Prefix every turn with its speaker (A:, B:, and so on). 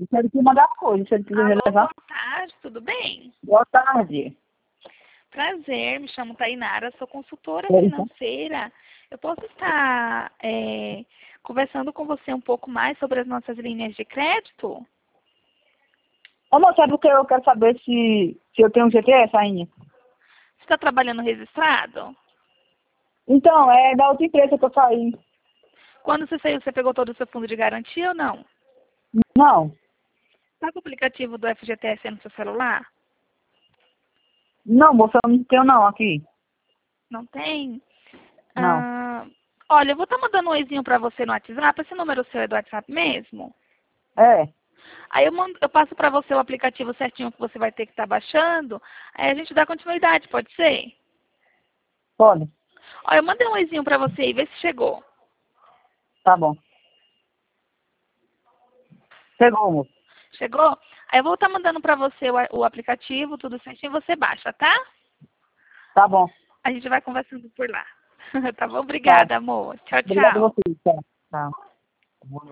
A: quero te mandar coisa, se ele quiser
B: Alô,
A: levar.
B: boa tarde, tudo bem?
A: Boa tarde.
B: Prazer, me chamo Tainara, sou consultora
A: Eita.
B: financeira. Eu posso estar conversando com você um pouco mais sobre as nossas linhas de crédito?
A: Ô, moça, sabe o que eu quero saber se eu tenho um GTS ainda?
B: Você está trabalhando registrado?
A: Então, é da outra empresa que eu saí.
B: Quando você saiu, você pegou todo o seu fundo de garantia ou não?
A: Não,
B: Está com o aplicativo do FGTS no seu celular?
A: não, moça, eu não tenho não aqui.
B: Não tem?
A: Não.
B: Olha, eu vou estar mandando um oizinho para você no WhatsApp. Esse número seu é do WhatsApp mesmo?
A: É,
B: Aí eu passo para você o aplicativo certinho que você vai ter que estar baixando. Aí a gente dá continuidade, pode ser?
A: pode.
B: Olha, eu mandei um oizinho para você e vê se chegou.
A: Tá bom. Chegou, moça.
B: Chegou? Aí eu vou estar mandando para você o aplicativo, tudo certinho, você baixa, tá?
A: Tá bom.
B: A gente vai conversando por lá. Tá bom?
A: Tá.
B: Obrigada, amor. Tchau,
A: Obrigado a
B: tchau.
A: você. Tchau. Tchau.